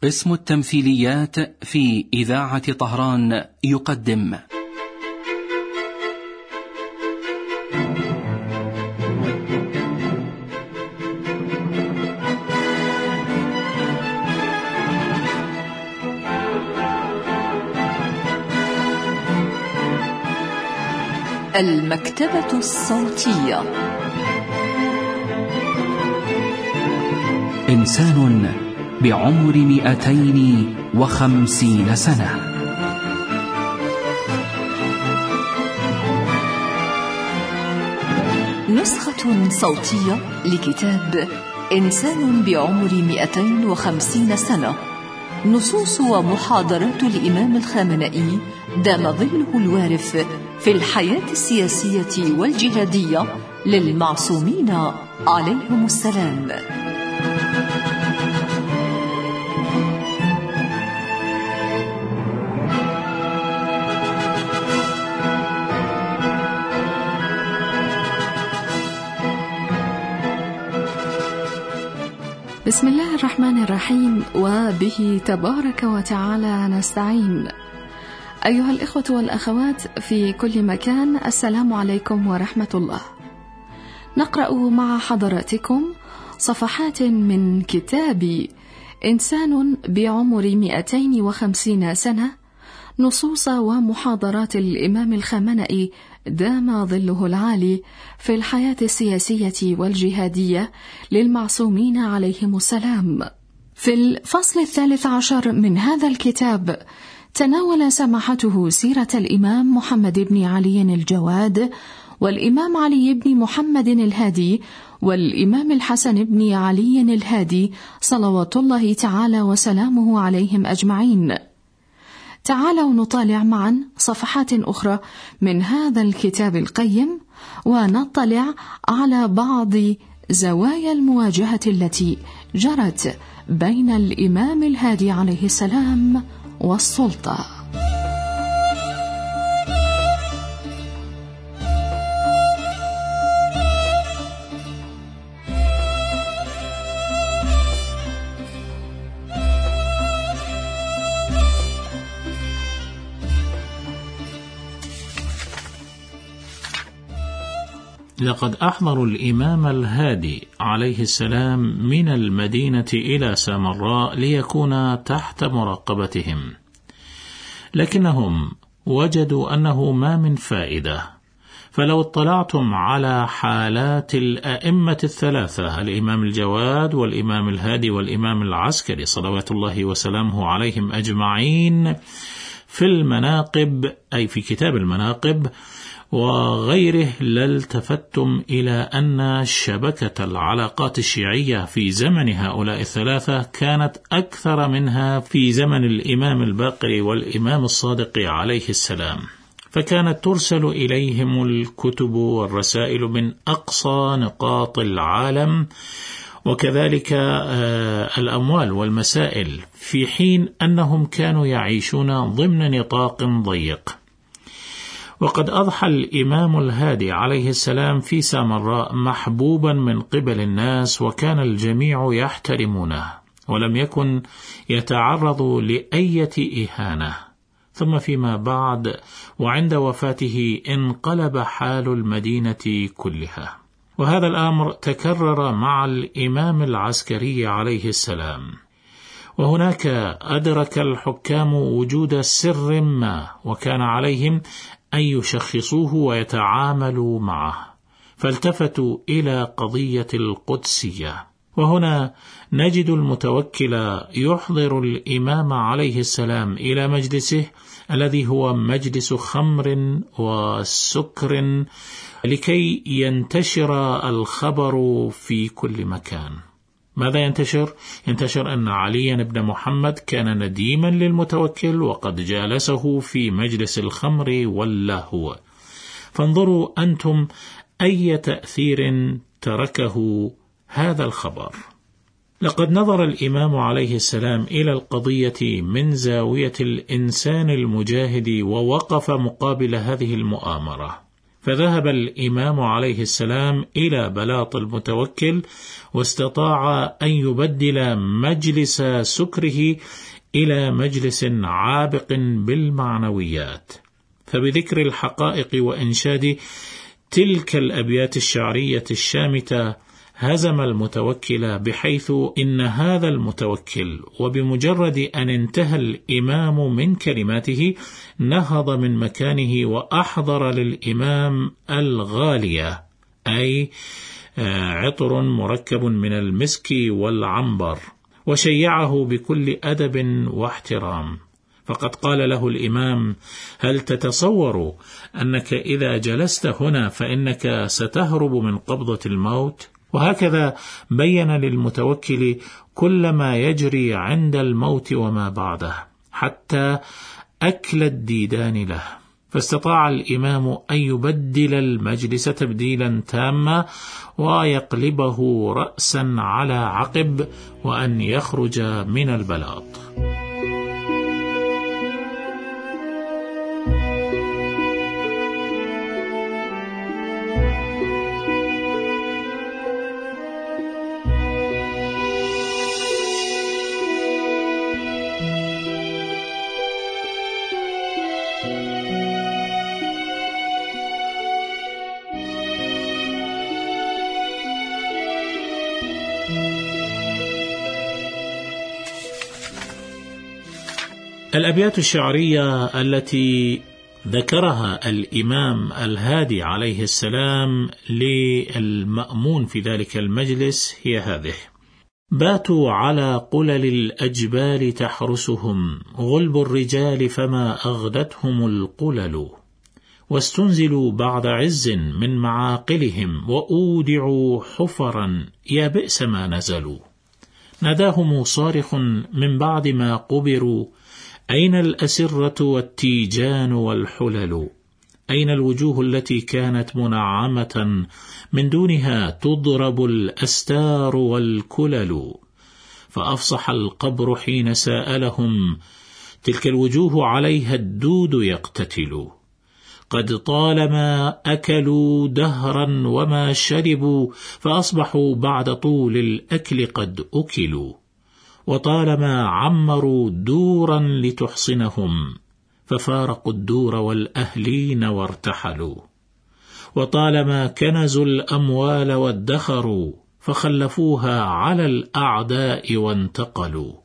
اسم التمثيليات في إذاعة طهران يقدم المكتبة الصوتية. إنسان بعمر 250 سنة. نسخة صوتية لكتاب إنسان بعمر 250 سنة، نصوص ومحاضرات الإمام الخامنئي دام ظله الوارف في الحياة السياسية والجهادية للمعصومين عليهم السلام. بسم الله الرحمن الرحيم، وبه تبارك وتعالى نستعين. أيها الإخوة والأخوات في كل مكان، السلام عليكم ورحمة الله. نقرأ مع حضراتكم صفحات من كتاب إنسان بعمر 250 سنة، نصوص ومحاضرات الإمام الخامنئي دام ظله العالي في الحياة السياسية والجهادية للمعصومين عليهم السلام. في الفصل 13 من هذا الكتاب تناول سماحته سيرة الإمام محمد بن علي الجواد، والإمام علي بن محمد الهادي، والإمام الحسن بن علي الهادي صلوات الله تعالى وسلامه عليهم أجمعين. تعالوا نطالع معا صفحات أخرى من هذا الكتاب القيم، ونطلع على بعض زوايا المواجهة التي جرت بين الإمام الهادي عليه السلام والسلطة. لقد أحضروا الإمام الهادي عليه السلام من المدينة إلى سامراء ليكون تحت مراقبتهم، لكنهم وجدوا أنه ما من فائدة. فلو اطلعتم على حالات الأئمة الثلاثة، الإمام الجواد والإمام الهادي والإمام العسكري صلوات الله وسلامه عليهم أجمعين في المناقب، أي في كتاب المناقب وغيره، لالتفتم إلى أن شبكة العلاقات الشيعية في زمن هؤلاء الثلاثة كانت أكثر منها في زمن الإمام الباقر والإمام الصادق عليه السلام، فكانت ترسل إليهم الكتب والرسائل من أقصى نقاط العالم، وكذلك الأموال والمسائل، في حين أنهم كانوا يعيشون ضمن نطاق ضيق. وقد أضحى الإمام الهادي عليه السلام في سامراء محبوبا من قبل الناس، وكان الجميع يحترمونه، ولم يكن يتعرض لأية إهانة. ثم فيما بعد وعند وفاته انقلب حال المدينة كلها، وهذا الأمر تكرر مع الإمام العسكري عليه السلام. وهناك أدرك الحكام وجود سر ما، وكان عليهم أن يشخصوه ويتعاملوا معه، فالتفتوا إلى قضية القدسية. وهنا نجد المتوكل يحضر الإمام عليه السلام إلى مجلسه الذي هو مجلس خمر وسكر، لكي ينتشر الخبر في كل مكان. ماذا ينتشر؟ ينتشر أن عليا بن محمد كان نديما للمتوكل، وقد جالسه في مجلس الخمر واللهو. فانظروا أنتم أي تأثير تركه هذا الخبر. لقد نظر الإمام عليه السلام إلى القضية من زاوية الإنسان المجاهد، ووقف مقابل هذه المؤامرة، فذهب الإمام عليه السلام إلى بلاط المتوكل، واستطاع أن يبدل مجلس سكره إلى مجلس عابق بالمعنويات. فبذكر الحقائق وإنشاد تلك الأبيات الشعرية الشامتة هزم المتوكل، بحيث إن هذا المتوكل وبمجرد أن انتهى الإمام من كلماته نهض من مكانه وأحضر للإمام الغالية، أي عطر مركب من المسك والعنبر، وشيعه بكل أدب واحترام. فقد قال له الإمام: هل تتصور أنك إذا جلست هنا فإنك ستهرب من قبضة الموت؟ وهكذا بين للمتوكل كل ما يجري عند الموت وما بعده، حتى أكل الديدان له. فاستطاع الإمام أن يبدل المجلس تبديلا تاما، ويقلبه رأسا على عقب، وأن يخرج من البلاط. الأبيات الشعرية التي ذكرها الإمام الهادي عليه السلام للمأمون في ذلك المجلس هي هذه: باتوا على قلل الأجبال تحرسهم، غلب الرجال فما أغدتهم القلل، واستنزلوا بعد عز من معاقلهم، وأودعوا حفرا يا بئس ما نزلوا. ناداهم صارخ من بعد ما قبروا: أين الأسرة والتيجان والحلل؟ أين الوجوه التي كانت منعمة من دونها تضرب الأستار والكلل؟ فأفصح القبر حين سألهم: تلك الوجوه عليها الدود يقتتل. قد طالما أكلوا دهرا وما شربوا، فأصبحوا بعد طول الأكل قد أكلوا. وطالما عمروا دورا لتحصنهم، ففارقوا الدور والأهلين وارتحلوا. وطالما كنزوا الأموال وادخروا، فخلفوها على الأعداء وانتقلوا.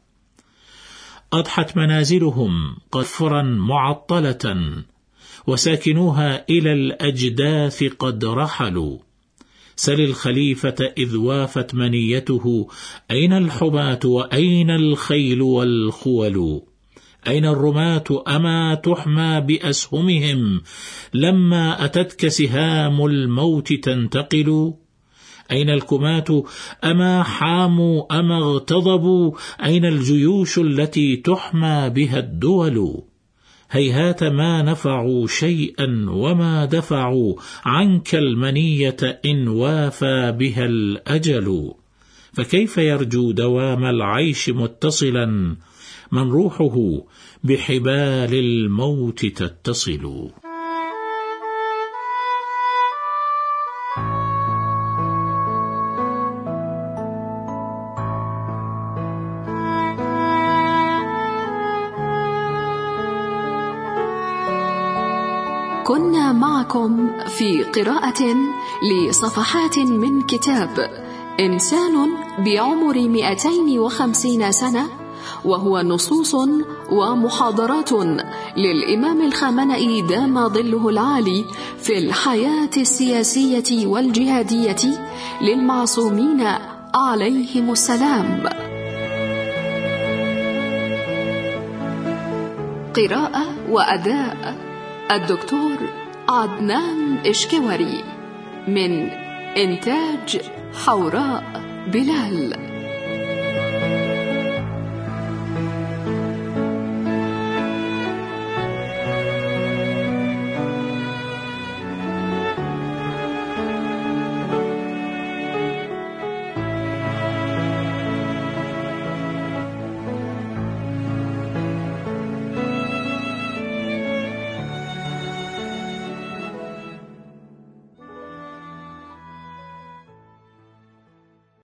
أضحت منازلهم قفرا معطلة، وساكنوها إلى الأجداث قد رحلوا. سل الخليفة إذ وافت منيته: أين الحماة وأين الخيل والخول؟ أين الرماة أما تحمى بأسهمهم، لما أتتك سهام الموت تنتقل؟ أين الكماة أما حاموا أما اغتضبوا؟ أين الجيوش التي تحمى بها الدول؟ هيهات ما نفعوا شيئا وما دفعوا عنك المنية إن وافى بها الأجل. فكيف يرجو دوام العيش متصلا من روحه بحبال الموت تتصل؟ كنا معكم في قراءة لصفحات من كتاب إنسان بعمر 250 سنة، وهو نصوص ومحاضرات للإمام الخامنئي دام ظله العالي في الحياة السياسية والجهادية للمعصومين عليهم السلام. قراءة وأداء الدكتور عدنان إشكواري، من إنتاج حوراء بلال.